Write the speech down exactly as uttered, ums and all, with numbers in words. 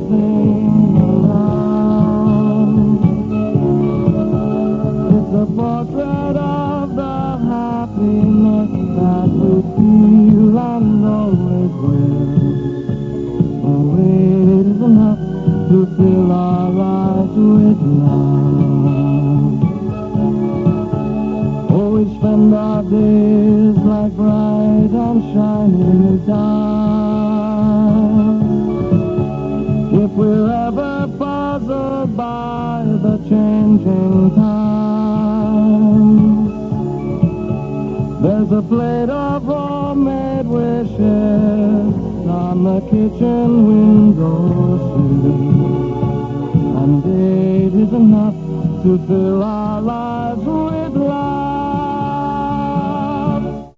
sing around. It's a portrait of the happiness that we feel and always will. Oh, it is enough to fill our lives with love. Oh, we spend our days like bright and shining stars. If we're ever puzzled by the changing times, there's a plate of homemade wishes on the kitchen windowsill. And it is enough to fill our lives with love.